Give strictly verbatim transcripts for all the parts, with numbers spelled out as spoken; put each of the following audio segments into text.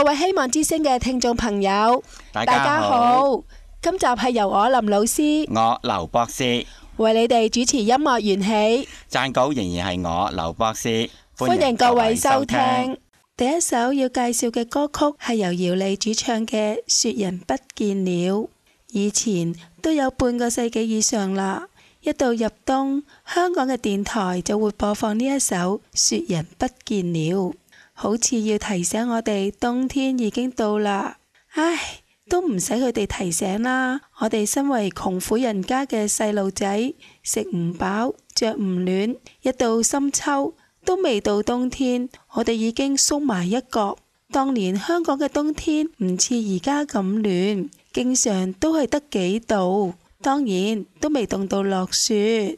各位希望之聲嘅聽眾朋友， 大家好。 今集係由我林老師、 我劉博士為你哋主持音樂緣起， 撰稿仍然係我劉博士。 歡迎各位收聽。第一首要介紹嘅歌曲係由姚莉主唱嘅《雪人不見了》，以前都有半個世紀以上啦。一到入冬，香港嘅電台就會播放呢一首《雪人不見了》，好似要提醒我哋冬天已經到啦。唉，都唔使佢哋提醒啦，我哋身為窮苦人家嘅細路仔，食唔飽，着唔暖，一到深秋都未到冬天，我哋已經縮埋一角。當年香港嘅冬天唔似而家咁暖，經常都係得幾度，當然都未凍到落雪。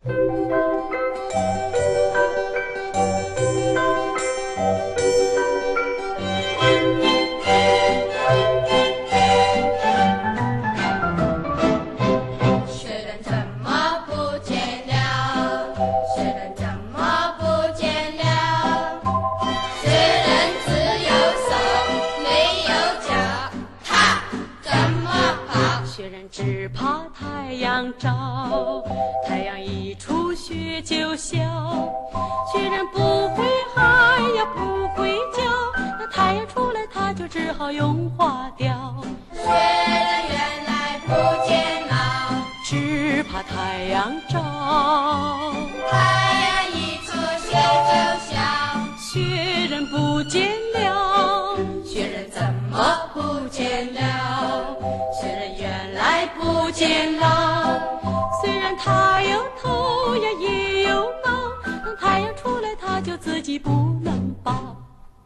只怕太陽照，太陽一出雪就消，雪人不會喊也不會叫，那太陽出來它就只好融化掉。 雪人原來不見了， 只怕太陽照， 太陽一出雪就消， 雪人不見了， 雪人怎麼不見了？雪人原來不見了， 雖然它有頭呀也有腦，當太陽出來它就自己不能抱。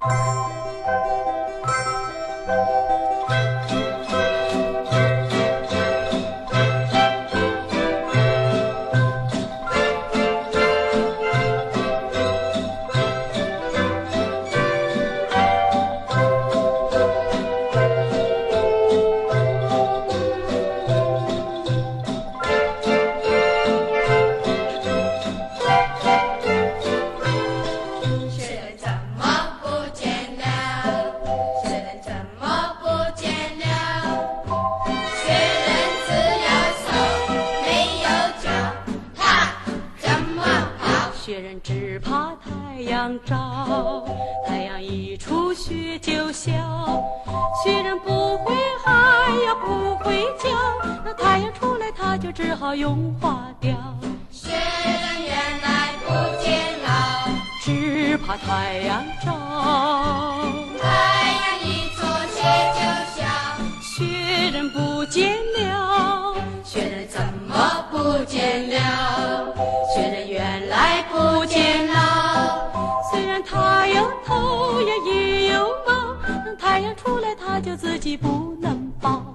只怕太陽照，太陽一出雪就消，雪人不會喊也不會叫，那太陽出來它就只好融化掉。 雪人原來不見了， 只怕太陽照， 太陽一出雪就消， 雪人不見了， 雪人怎麼不見了？雪人原來不見了， 雖然它有頭呀也有腦，當太陽出來它就自己不能抱。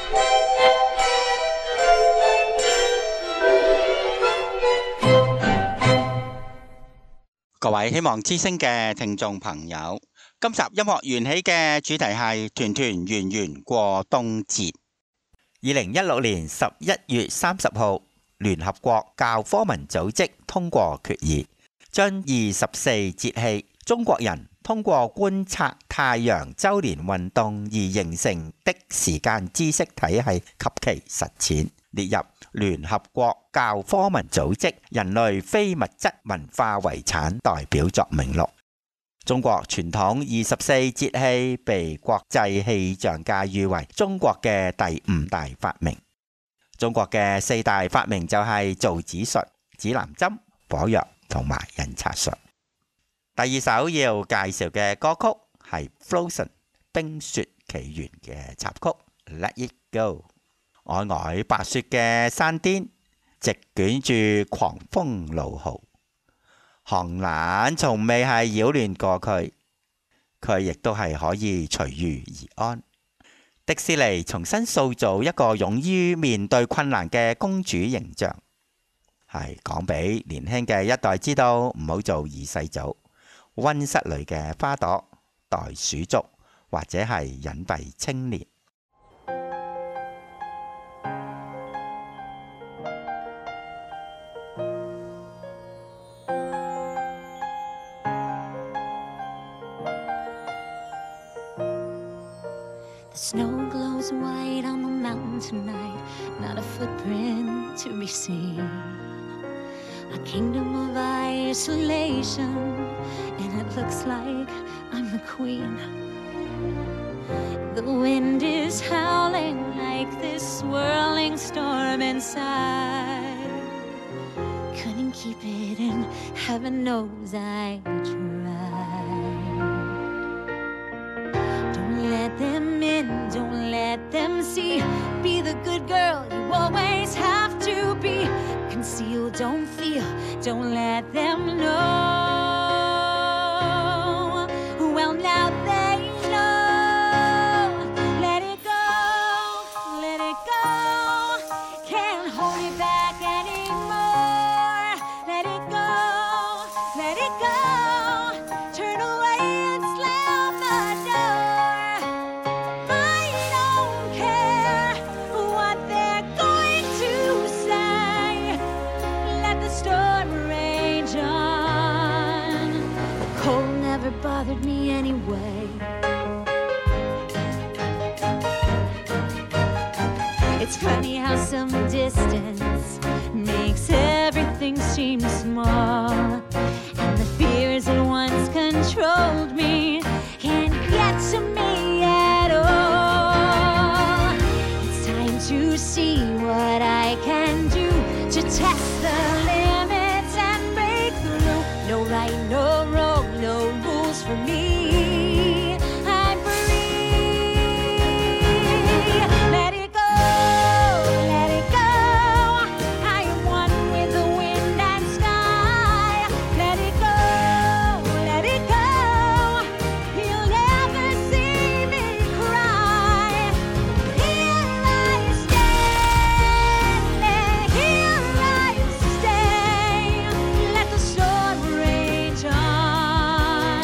各位希望之聲嘅聽眾朋友，今集音樂緣起嘅主題係團團圓圓過冬節。二零一六年十一月三十號，聯合國教科文組織通過決議，將二十四節氣中國人通過觀察太陽周年運動而形成的時間知識體系及其實踐，列入聯合國教科文組織人類非物質文化遺產代表作名錄。中國傳統二十四節氣被國際氣象界譽為中國嘅第五大發明。中國嘅四大發明就係造紙術、指南針、火藥同埋印刷術。第二首要介紹嘅歌曲係 Frozen 冰雪奇緣嘅插曲 Let It Go。皚皚白雪嘅山巔，席捲住狂風怒號，寒冷從未係擾亂過佢，佢亦都係可以隨遇而安。迪士尼重新塑造一個勇於面對困難嘅公主形象，係講俾年輕嘅一代知道唔好做二世祖，溫室裏嘅花朵、袋鼠族或者係隱蔽青年。 The snow glows white on the mountain tonight, not a footprint to be seen. A kingdom of isolation, and it looks like I'm the queen. The wind is howling like this swirling storm inside. Couldn't keep it in, heaven knows I tried. Don't let them in, don't let them see. Be the good girl you always have to be. Conceal, don't feel, don't let them know. Well, now they know. Let it go, let it go. Can't hold it back anymore. Let it go, let it go. Turn away and slam the door. I don't care what they're going to say. Let the storm rage on. The cold never bothered me anyway. It's funny how some distance makes everything seem small. And the fears that once controlled me can't get to me at all. It's time to see what I can do to test the limits and break through. No right, no wrong, no rules for me. I'm free. Let it go, let it go. I am one with the wind and sky. Let it go, let it go. You'll never see me cry. Here I stand, here I stay. Let the storm rage on.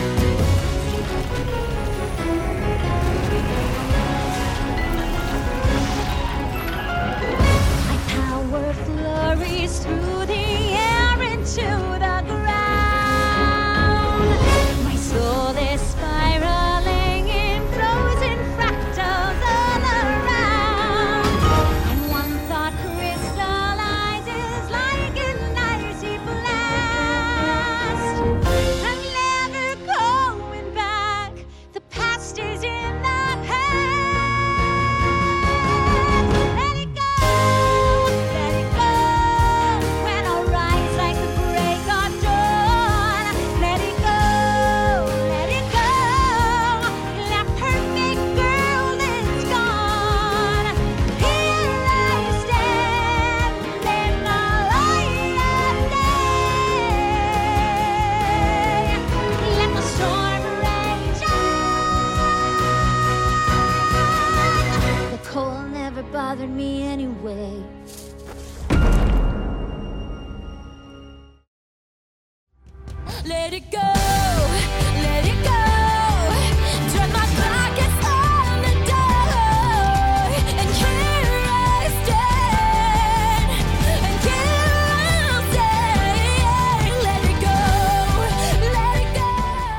My power flurries through the air into the ground. My soul is spiraling in frozen fractals all around. And one thought crystallizes like an icy blast. I'm never going back. The past is in the past. Let it go, let it go. When I rise like the break of dawn. Let it go, let it go. That perfect girl is gone. Here I stand in the light of day. Let the storm rage on. The cold never bothered me anyway. Let it go, let it go. Turn my back and slam the door. And here I stand, and here I'll stay. Let it go, let it go.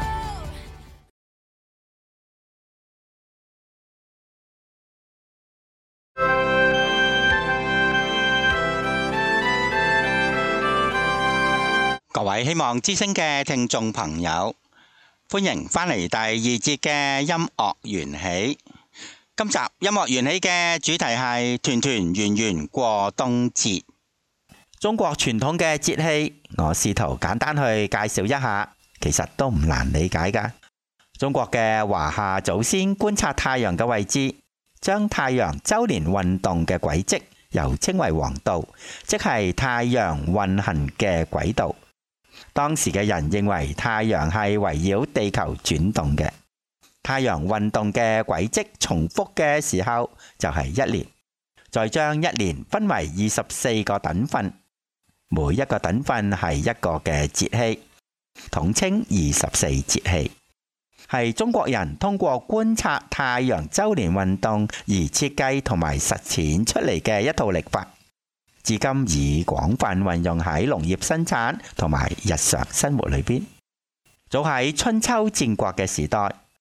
各位希望之聲嘅聽眾朋友，歡迎返嚟第二節嘅音樂緣起。今集音樂緣起嘅主題係團團圓圓過冬節。中國傳統嘅節氣，我試圖簡單去介紹一下，其實都唔難理解㗎。中國嘅華夏祖先觀察太陽嘅位置，將太陽周年運動嘅軌跡又稱為黃道，即係太陽運行嘅軌道。當時嘅人認為太陽係圍繞地球轉動嘅，太陽運動嘅軌跡重複嘅時候就係一年，再將一年分為二十四個等份，每一個等份係一個嘅節氣，統稱二十四節氣，係中國人通過觀察太陽周年運動而設計同埋實踐出嚟嘅一套曆法。至今已廣泛運用喺農業生產同埋日常生活裏邊。早喺春秋戰國嘅時代，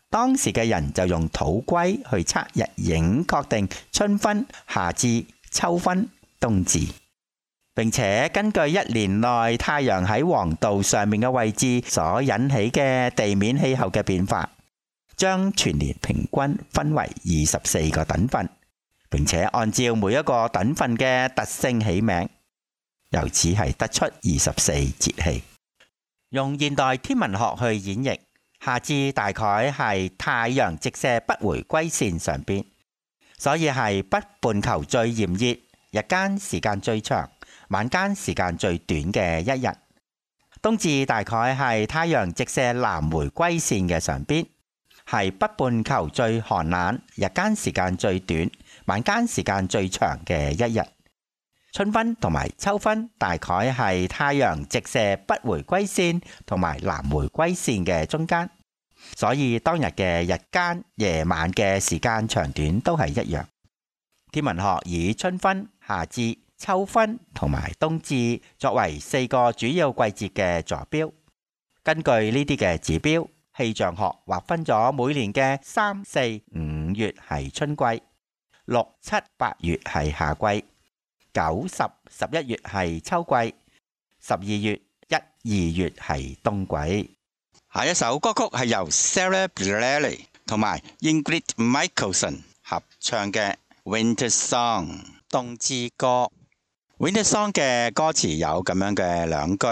當時嘅人就用土龜去測日影，確定春分、夏至、秋分、冬至，並且根據一年內太陽喺黃道上面嘅位置所引起嘅地面氣候嘅變化，將全年平均分為二十四個等份，並且按照每一個等份嘅特性起名，由此係得出二十四節氣。用現代天文學去演繹，夏至大概係太陽直射北回歸線上邊，所以係北半球最炎熱，日間時間最長，晚間時間最短嘅一日。冬至大概係太陽直射南回歸線嘅上邊，係北半球最寒冷，日間時間最短，晚間時間最長嘅一日。春分同埋秋分大概係太陽直射北回歸線同埋南回歸線嘅中間，所以當日嘅日間、夜晚嘅時間長短都係一樣。天文學以春分、夏至、秋分同埋冬至作為四個主要季節嘅坐標。根據呢啲嘅指標，氣象學劃分咗每年嘅三、四、五月係春季，六、七、八月係夏季，九、十、十一月係秋季，十二月、一、二月係冬季。 下一首歌曲係由 Sarah Bareilles 同埋 Ingrid Michaelson 合唱嘅 Winter Song 冬之歌。Winter Song 嘅歌詞有咁樣嘅兩句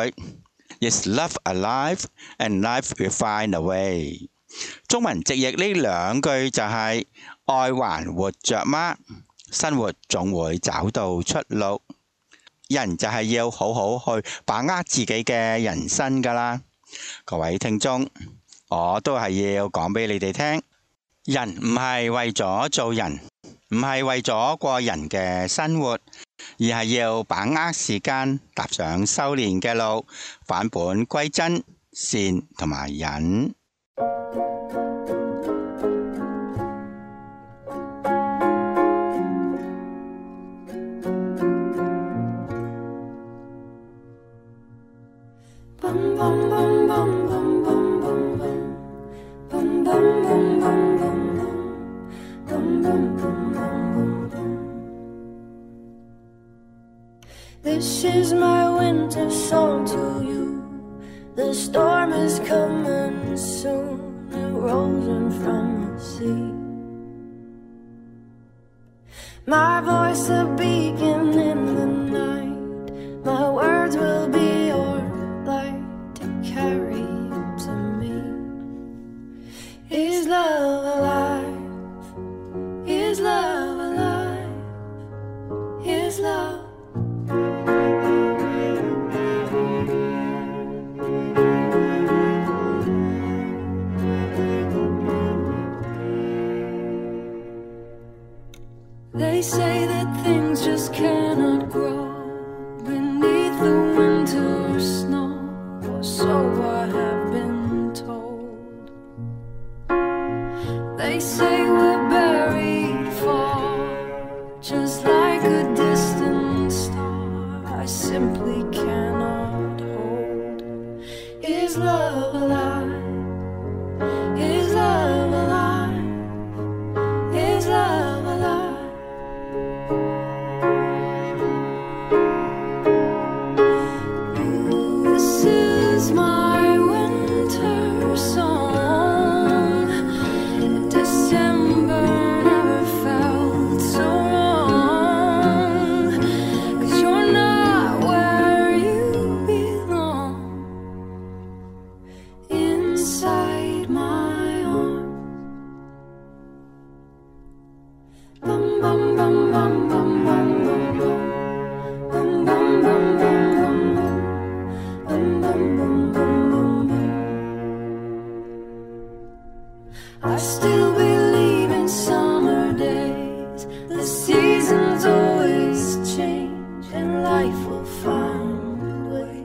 Is love alive and life will find a way。 中文直譯呢兩句就係、是、愛還活着嗎？生活總會找到出路。人就係要好好去把握自己嘅人生㗎啦。各位聽眾，我都係要講俾你哋聽，人唔係為咗做人，唔係為咗過人嘅生活，而係要把握時間，踏上修煉嘅路，返本歸真，善同埋忍。 This is my winter song to you. The storm is coming soon. It rolls in from the sea. My voice a beacon in the night. My words will be your light to carry you to me. Is love alive? Is love alive? Is love? They say that things just cannot grow beneath the winter snow, or so I have been told. They say we're buried far, just like a distant star I simply cannot hold. Is love alive? Is love alive? Is love alive? This is my winter song. December never felt so wrong, 'cause you're not where you belong, inside my arms. Bum bum bum bum bum bum bum bum. Bum bum bum bum bum bum. Bum bum bum bum bum bum. I still believe in summer days. The seasons always change and life will find a way.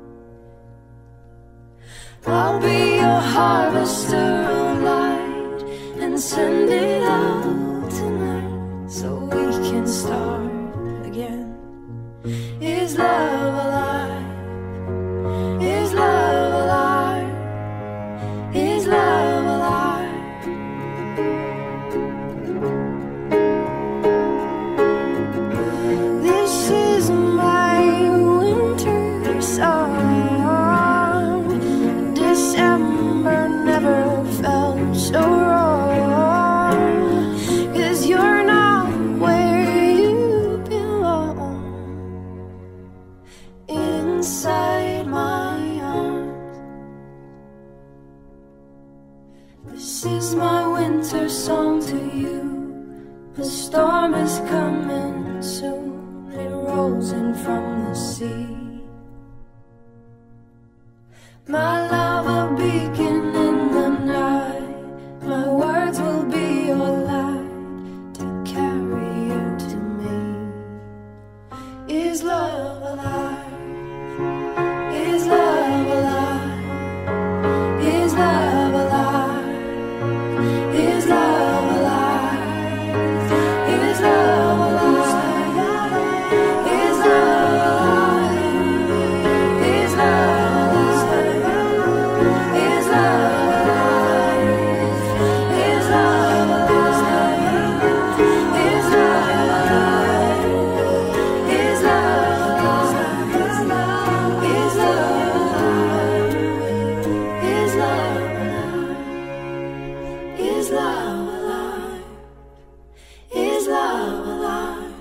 I'll be your harvester of light and send it out tonight so we can start again. Is love alive? Is love alive? Is love alive? is my winter song to you. The storm is coming soon. It rolls in from the sea. My love, a beacon in the night. My words will be your light to carry you to me. Is love alive? Is love alive? Is love alive? Is love alive? Is love alive? Is love alive? Is love alive? Is love alive? Is love alive? Is love alive? Is love alive? Is love alive?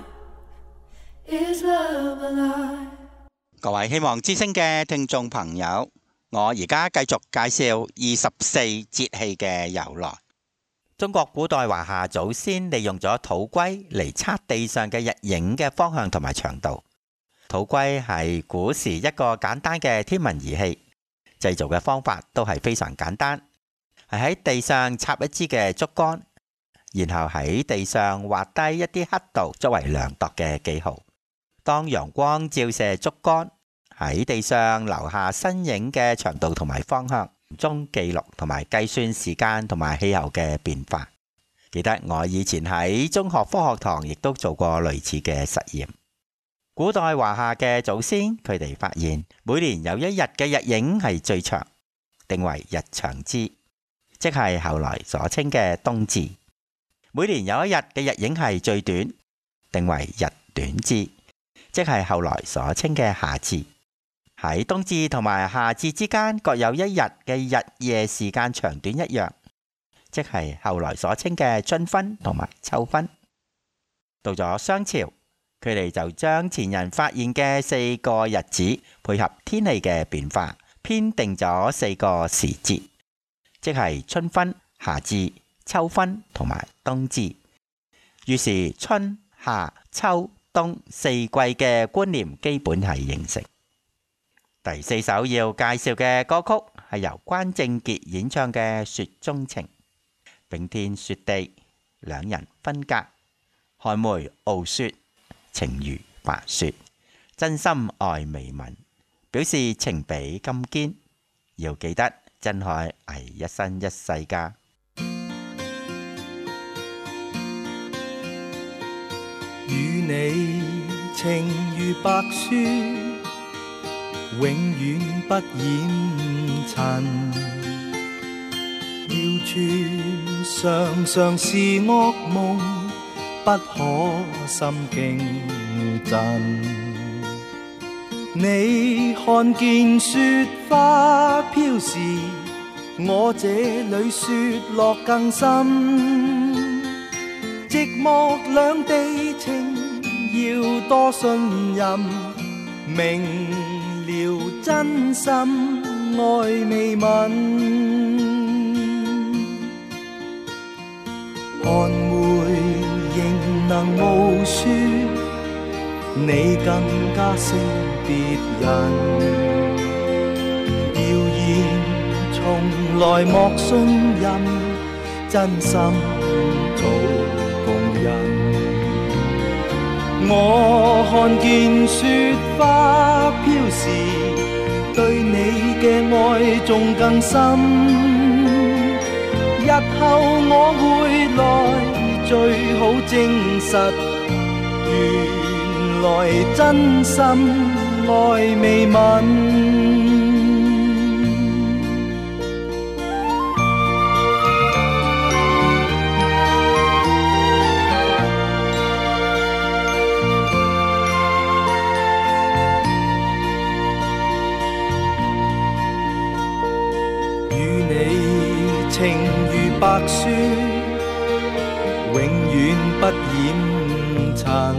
Is love alive? 各位希望之聲嘅聽眾朋友，我而家繼續介紹二十四節氣嘅由來。 中國古代華夏祖先利用咗土龜嚟測地上嘅日影嘅方向同埋長度。土龜係古時一個簡單嘅天文儀器，製造嘅方法都係非常簡單，係喺地上插一支嘅竹竿，然後喺地上畫低一啲刻度作為量度嘅記號。當陽光照射竹竿，喺地上留下身影嘅長度同埋方向，中記錄同埋計算時間同埋氣候嘅變化。記得我以前喺中學科學堂亦都做過類似嘅實驗。古代華夏嘅祖先，佢哋發現每年有一日嘅日影係最長，定為日長之，即係後來所稱嘅冬至；每年有一日嘅日影係最短，定為日短之，即係後來所稱嘅夏至。喺冬至同埋夏至之間各有一日嘅日夜時間長短一樣，即係後來所稱嘅春分同埋秋分。到咗商朝，佢哋就將前人發現嘅四個日子配合天氣嘅變化，編定咗四個時節，即係春分、夏至、秋分同埋冬至。於是春、夏、秋、冬四季嘅觀念基本係形成。第四首要介紹嘅歌曲係由關正傑演唱嘅《雪中情》。冰天雪地，兩人分隔，寒梅傲雪，情如白雪，真心愛未泯，表示情比金堅。要記得真愛係一生一世㗎。 與你情如白雪，永遠不染塵。謠傳常常是噩夢，不可心驚震。你看見雪花飄時，我這裏雪落更深。寂寞兩地情，要多信任。明了真心愛未泯，寒梅仍能傲雪，你更加識別人。謠言從來莫信任，真心做共人。我看見雪花飄時，對你嘅愛仲更深。日後我會來最好證實，原來真心愛未泯。情如白雪，永遠不染塵。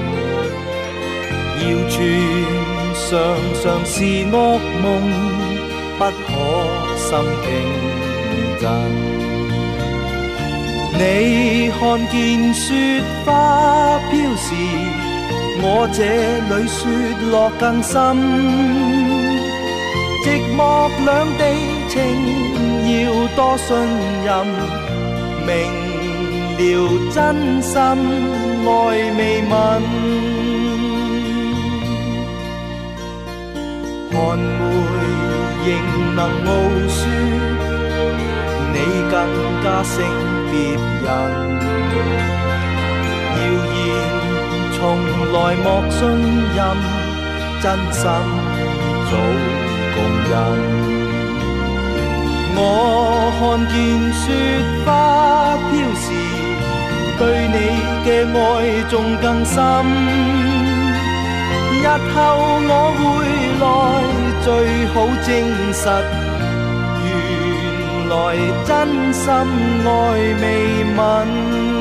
謠傳常常是噩夢，不可心驚震。 你看見雪花飄時，我這裏雪落更深。寂寞兩地情要多信任，明了真心愛未泯。寒梅仍能傲雪，你更加勝別人。謠言從來莫信任，真心早共人。我看見雪花飄時，對你嘅愛仲更深。日後我會來最好證實，原來真心愛未泯。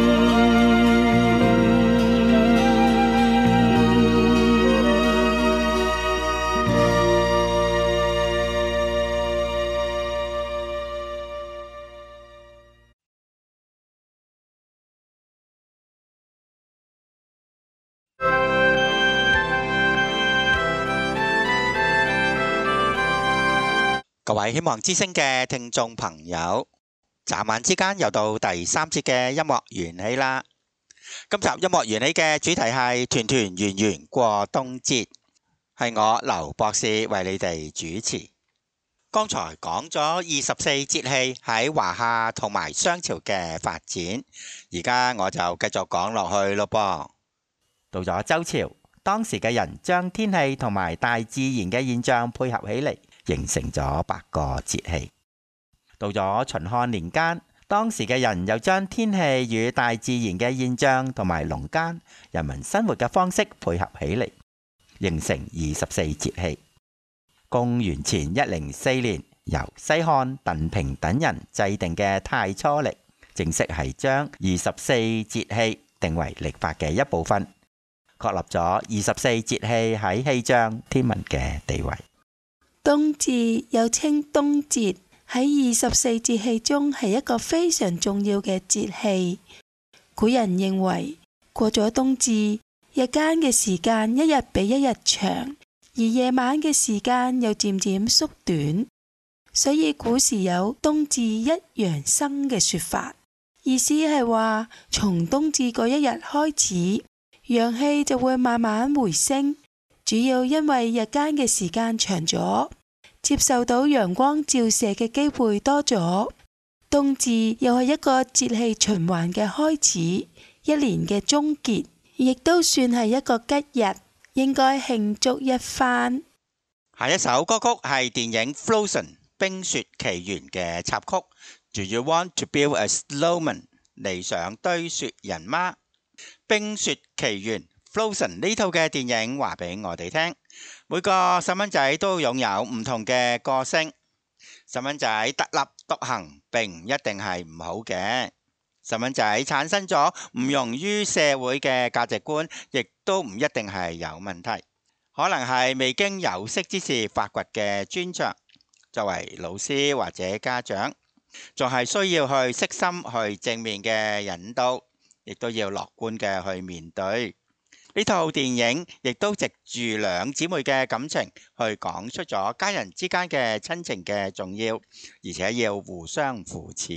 各位希望之聲嘅聽眾朋友，眨眼之間又到第三節嘅音樂緣起啦。今集音樂緣起嘅主題係團團圓圓過冬節，係我劉博士為你哋主持。剛才講咗二十四節氣喺華夏同埋商朝嘅發展，而家我就繼續講落去咯噃。 到咗周朝，當時嘅人將天氣同埋大自然嘅現象配合起嚟，形成咗八個節氣。到咗秦漢年間，當時嘅人又將天氣與大自然嘅現象同埋農間人民生活嘅方式配合起嚟，形成二十四節氣。公元前一零四年，由西漢鄧平等人制定嘅太初曆，正式係將二十四節氣定為曆法嘅一部分，確立咗二十四節氣喺氣象天文嘅地位。 冬至又稱冬節，喺二十四節氣中係一個非常重要嘅節氣。古人認為過咗冬至，日間嘅時間一日比一日長，而夜晚嘅時間又漸漸縮短，所以古時有冬至一陽生嘅說法，意思係話從冬至嗰一日開始，陽氣就會慢慢回升。主要因為日間嘅時間長咗，接受到陽光照射嘅機會多咗。冬至又係一個節氣循環嘅開始，一年嘅終結，亦都算係一個吉日，應該慶祝一番。 下一首歌曲係電影《Frozen》冰雪奇緣嘅插曲。Do you want to build a snowman？ 你想堆雪人嗎？冰雪奇緣Frozen 呢套嘅電影話俾我哋聽，每個細蚊仔都擁有唔同嘅個性。細蚊仔特立獨行並唔一定係唔好嘅，細蚊仔產生咗唔容於社會嘅價值觀，亦都唔一定係有問題，可能係未經有識之士發掘嘅專長。作為老師或者家長，仲係需要去悉心去正面嘅引導，亦都要樂觀嘅去面對。呢套電影亦都藉住兩姊妹嘅感情去講出咗家人之間嘅親情嘅重要，而且要互相扶持。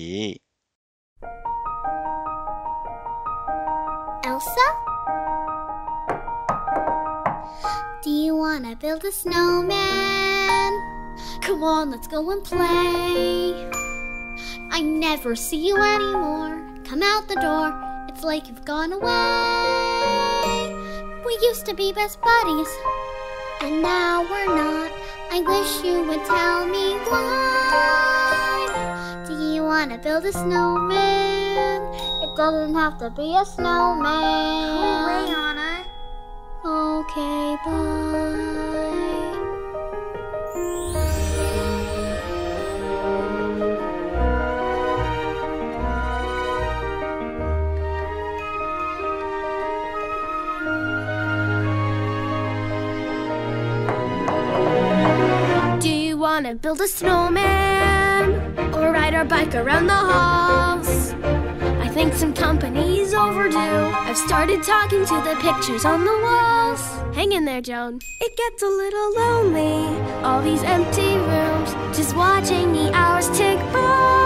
Elsa? Do you wanna build a snowman? Come on, let's go and play. I never see you anymore. Come out the door, it's like you've gone away.We used to be best buddies, and now we're not. I wish you would tell me why. Do you want to build a snowman? It doesn't have to be a snowman. Go away, Anna. Okay, bye. Wanna build a snowman or ride our bike around the halls. I think some company's overdue. I've started talking to the pictures on the walls. Hang in there, Joan. It gets a little lonely, all these empty rooms, just watching the hours tick by.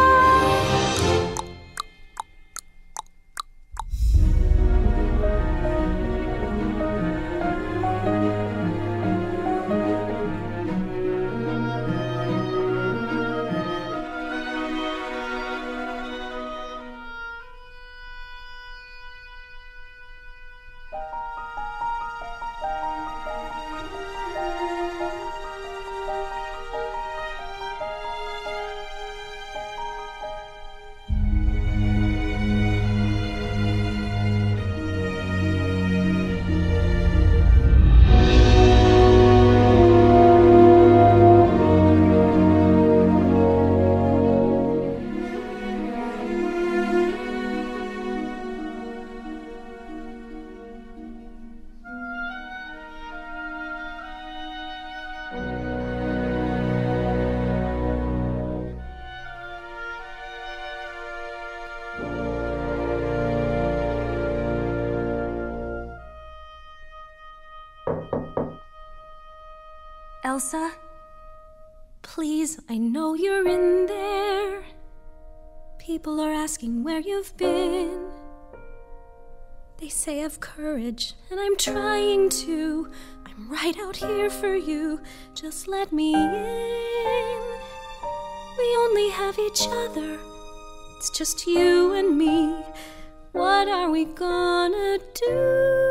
Elsa, please, I know you're in there. People are asking where you've been. They say have courage, and I'm trying to. I'm right out here for you. Just let me in. We only have each other. It's just you and me. What are we gonna do?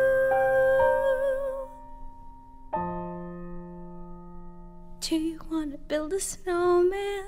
Do you want to build a snowman?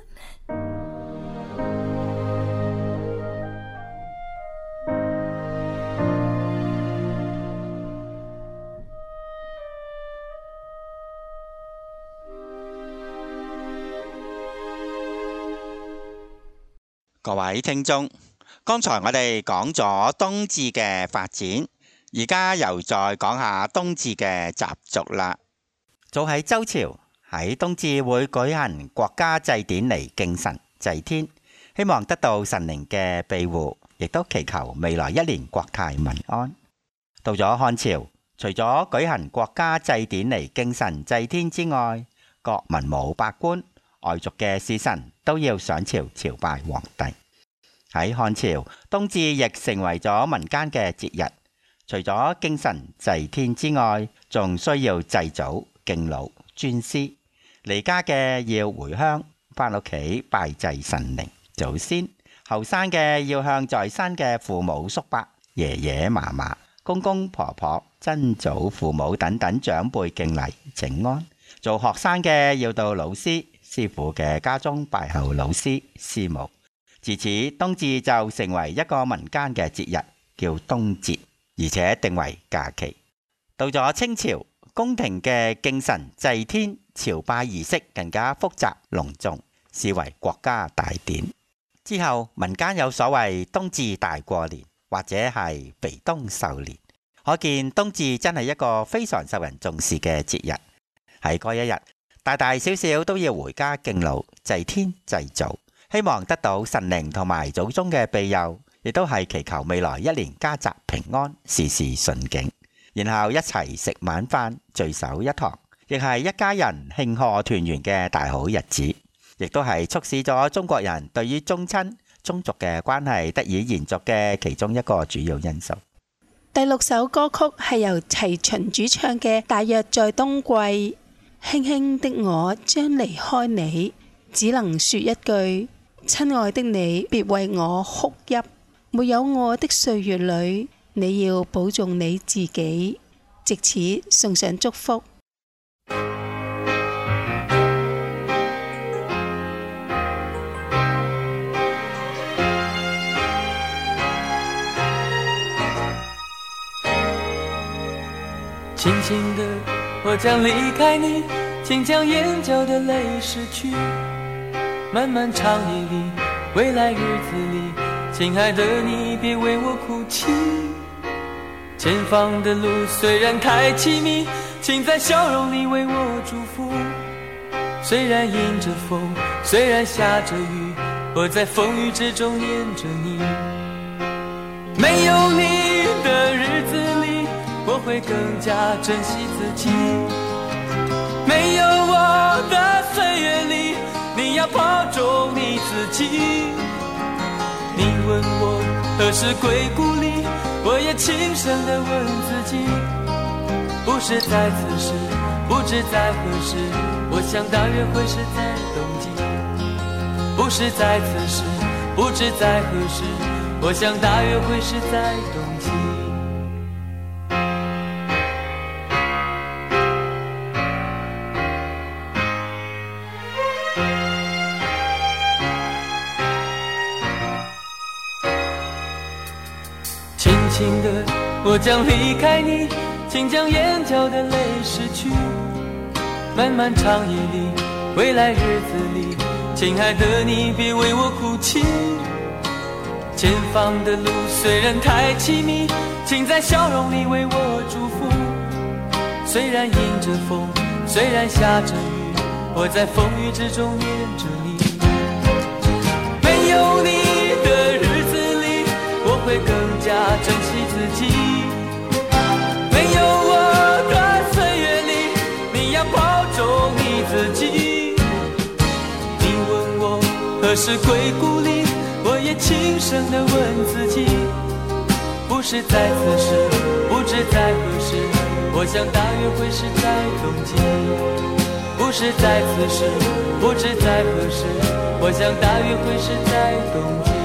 各位聽眾，剛才我哋講咗冬至嘅發展，而家又再講下冬至嘅習俗啦。 早喺周朝，喺冬至會舉行國家祭典嚟敬神祭天，希望得到神靈嘅庇護，亦都祈求未來一年國泰民安。到咗漢朝，除咗舉行國家祭典嚟敬神祭天之外，各文武百官、外族嘅使臣都要上朝朝拜皇帝。喺漢朝，冬至亦成為咗民間嘅節日，除咗敬神祭天之外，仲需要祭祖、敬老、尊師。離家嘅要回鄉，返屋企拜祭神靈、祖先；後生嘅要向在生嘅父母、叔伯、爺爺嫲嫲、公公婆婆、曾祖父母等等長輩敬禮請安。做學生嘅要到老師、師傅嘅家中拜候老師、師母。自此，冬至就成為一個民間嘅節日，叫冬節，而且定為假期。到咗清朝，宮廷嘅敬神祭天朝拜儀式更加複雜隆重，視為國家大典。之後，民間有所謂冬至大過年，或者係肥冬壽年，可見冬至真係一個非常受人重視嘅節日。喺嗰一日，大大小小都要回家敬老、祭天、祭祖，希望得到神靈同埋祖宗嘅庇佑，亦都係祈求未來一年家宅平安、事事順境。然後一齊食晚飯，聚首一堂，亦係一家人慶賀團圓嘅大好日子，亦都係促使咗中國人對於宗親、宗族嘅關係得以延續嘅其中一個主要因素。 第六首歌曲係由齊秦主唱嘅《大約在冬季》。輕輕的我將離開你，只能說一句：親愛的你，別為我哭泣。沒有我的歲月裏，你要保重你自己。藉此送上祝福。 轻轻的我将离开你，请将眼角的泪拭去。漫漫长夜里，未来日子里，亲爱的你别为我哭泣。前方的路虽然太凄迷，请在笑容里为我祝福。虽然迎着风，虽然下着雨，我在风雨之中念着你。 没有你的日子里，我会更加珍惜自己。没有我的岁月里，你要保重你自己。你问我何时归故里，我也轻声地问自己，不是在此时，不知在何时，我想大约会是在冬季。不是在此时，不知在何时，我想大约会是在冬季。轻轻的，我将离开你，请将眼角的泪拭去。漫漫长夜里，未来日子里，亲爱的你别为我哭泣。前方的路虽然太凄迷，请在笑容里为我祝福。虽然迎着风，虽然下着雨，我在风雨之中念着你。没有你的日子里，我会更加珍惜自己。没有我的岁月里，你要保重你自己。你问我何时归故里，我也轻声地问自己，不是在此时，不知在何时，我想大约会是在冬季。不是在此时，不知在何时，我想大约会是在冬季。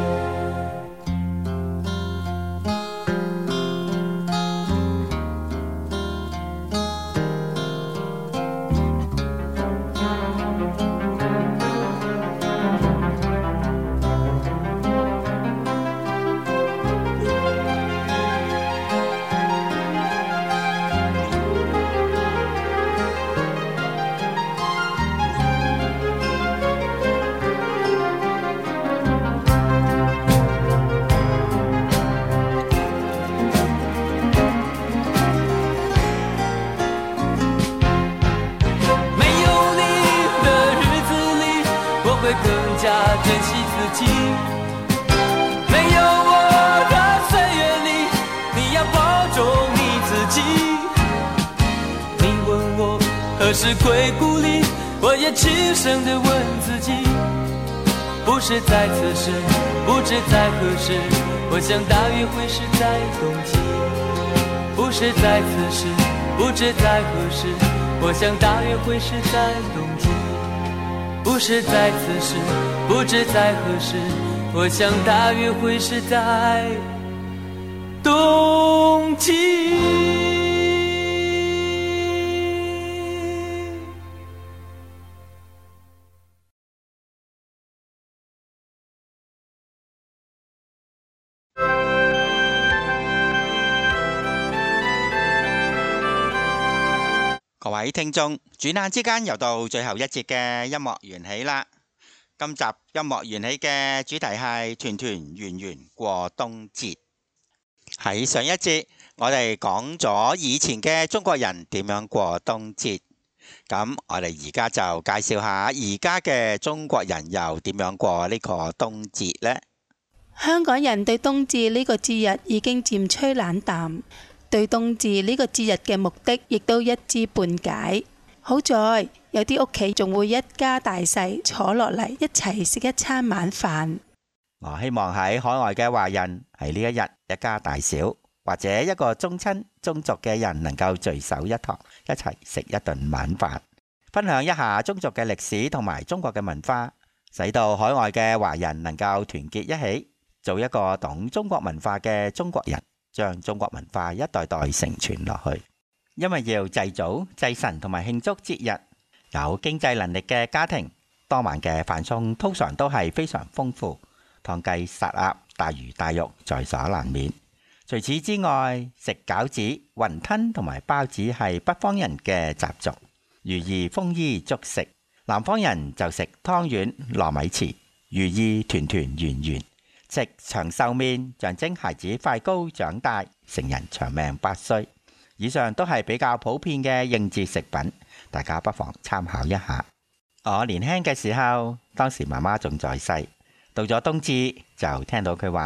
何时归故里，我也轻声地问自己，不是在此时，不知在何时，我想大约会是在冬季。不是在此时，不知在何时，我想大约会是在冬季。不是在此时，不知在何时，我想大约会是在冬季。 各位聽眾，轉眼之間又到最後一節嘅音樂緣起啦。今集音樂緣起嘅主題係團團圓圓過冬節。喺上一節，我哋講咗以前嘅中國人點樣過冬節，咁我哋而家就介紹下而家嘅中國人又點樣過呢個冬節呢？ 香港人對冬至呢個節日已經漸趨冷淡。對冬至呢個節日嘅目的亦都一知半解。好在有啲屋企仲會一家大細坐落嚟一齊食一餐晚飯。 我希望喺海外嘅華人喺呢一日一家大小或者一個宗親宗族嘅人能夠聚首一堂，一齊食一頓晚飯，分享一下宗族嘅歷史同埋中國嘅文化，使到海外嘅華人能夠團結一起，做一個懂中國文化嘅中國人。將中國文化一代代承傳落去，因為要祭祖、祭神同埋慶祝節日，有經濟能力嘅家庭，當晚嘅飯餸通常都係非常豐富，湯雞、殺鴨、大魚大肉在所難免。除此之外，食餃子、雲吞同埋包子係北方人嘅習俗，寓意豐衣足食；南方人就食湯圓、糯米糍，寓意團團圓圓。食長壽麵，象徵孩子快高長大，成人長命百歲。以上都係比較普遍嘅應節食品，大家不妨參考一下。我年輕嘅時候，當時媽媽仲在世，到咗冬至就聽到佢話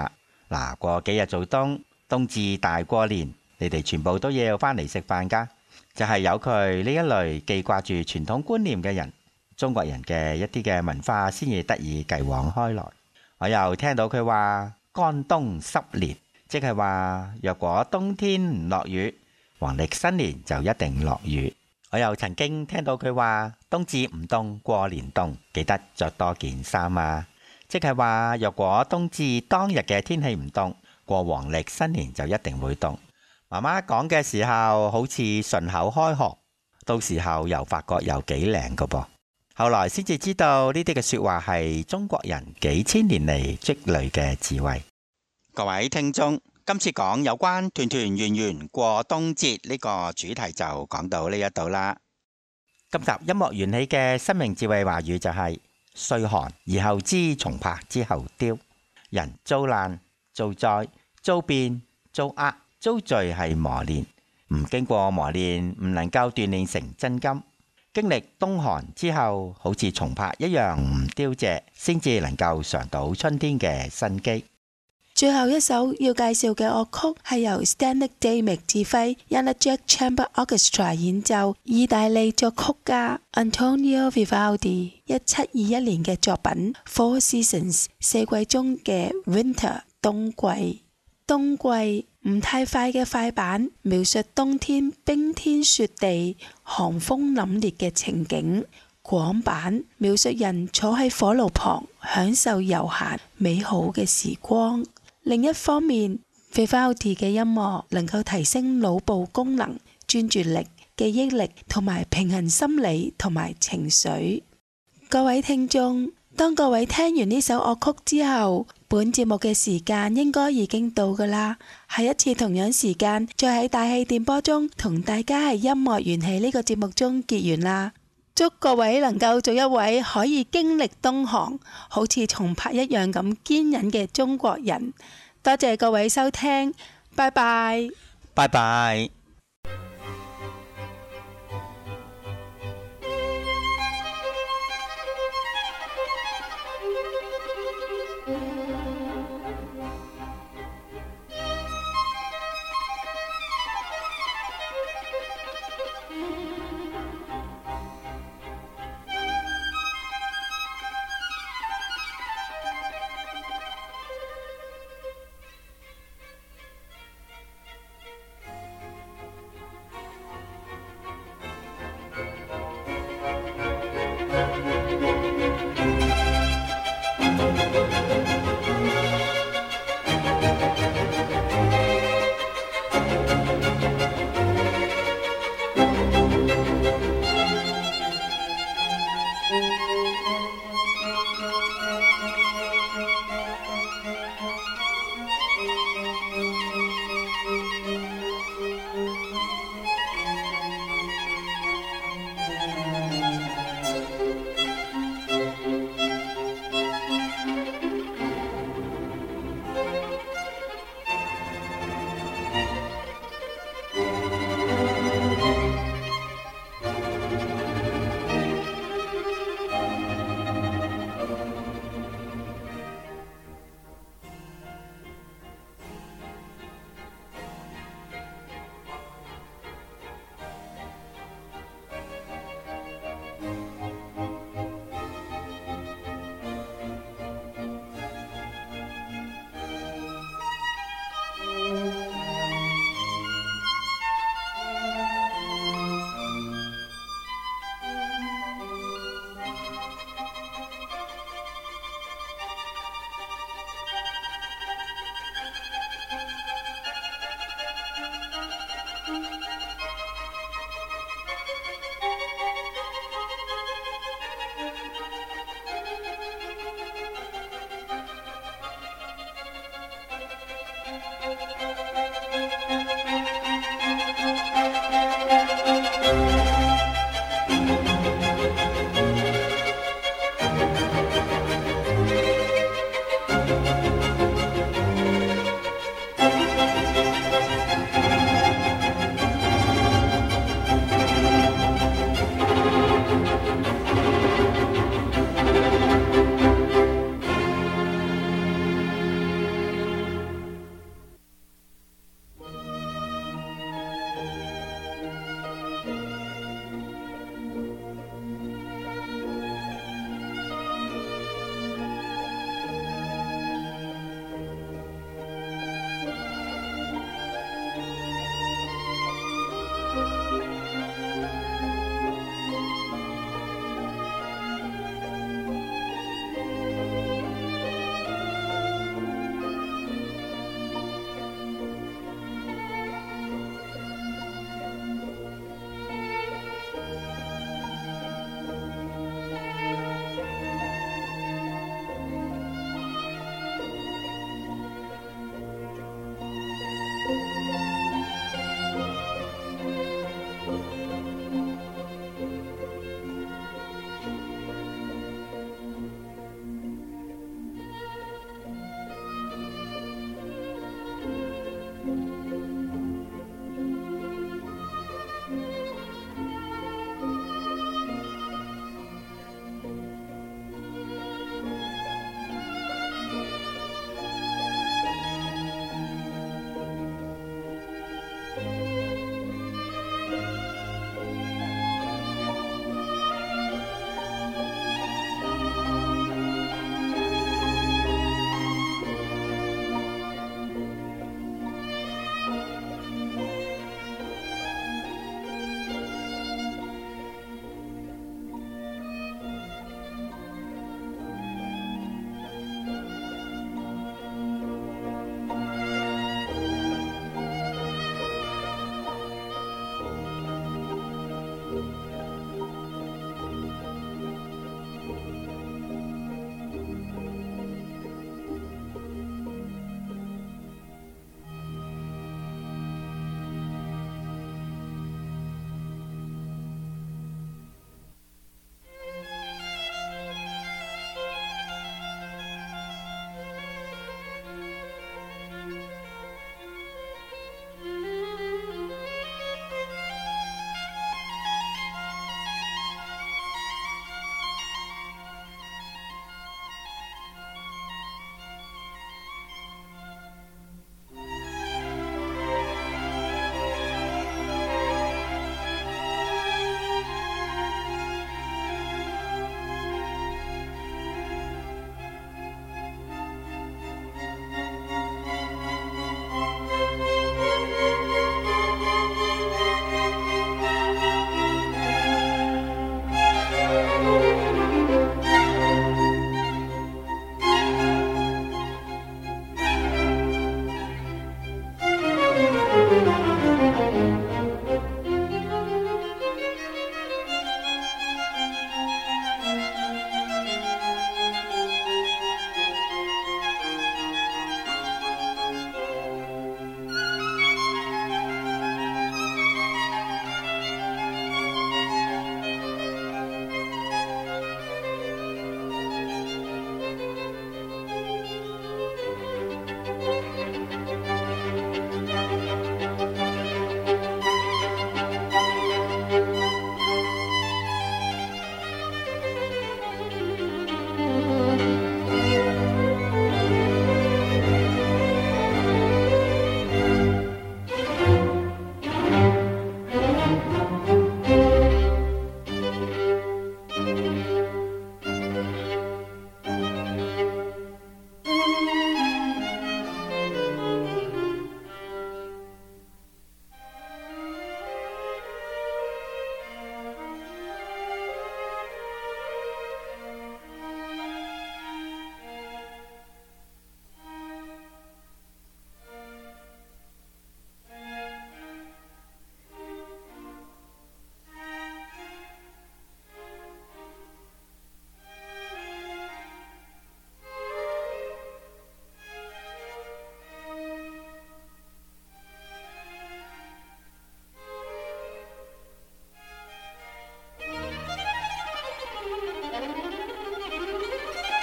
嗱，過幾日做冬，冬至大過年，你哋全部都要返嚟食飯㗎。就係有佢呢一類記掛住傳統觀念嘅人，中國人嘅一啲嘅文化先至得以繼往開來。我又聽到佢話乾冬濕年，即係話若果冬天唔落雨，農曆新年就一定落雨。我又曾經聽到佢話冬至唔凍過年凍，記得着多件衫啊！即係話若果冬至當日嘅天氣唔凍，過農曆新年就一定會凍。媽媽講嘅時候好似順口開河，到時候又發覺有幾靚㗎噃。後來先至知道呢啲嘅說話係中國人幾千年嚟積累嘅智慧。 各位聽眾，今次講有關團團圓圓過冬節呢個主題就講到呢一度啦。 今集音樂緣起嘅生命智慧話語就係、是、歲寒而後知松柏之後凋，人遭難遭災遭變遭厄遭罪係磨練，唔經過磨練唔能夠鍛煉成真金。經歷冬寒之後，好似松柏一樣唔凋謝，先至能夠嘗到春天嘅生機。 最後一首要介紹嘅樂曲係由 Stanley Damick 指揮 Janacek Chamber Orchestra 演奏，意大利作曲家 Antonio Vivaldi 一七二一年嘅作品 Four Seasons 四季中嘅 Winter 冬季。冬季唔太快嘅快板描述冬天冰天雪地、寒風凜冽嘅情景，廣版描述人坐喺火爐旁享受悠閒美好嘅時光。另一方面 Vivaldi 嘅音樂能夠提升腦部功能、專注力、記憶力同埋平衡心理同埋情緒。各位聽眾，當各位聽完呢首樂曲之後，本節目嘅時間應該已經到㗎啦。下一次同樣時間再喺大氣電波中同大家喺音樂緣起呢個節目中結緣啦。祝各位能夠做一位可以經歷冬寒，好似松柏一樣咁堅忍嘅中國人。多謝各位收聽，拜拜。 拜拜。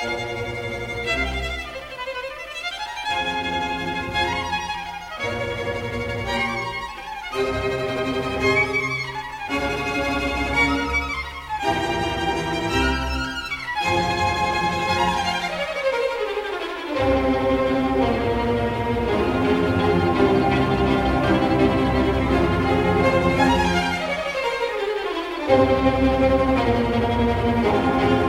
Thank you.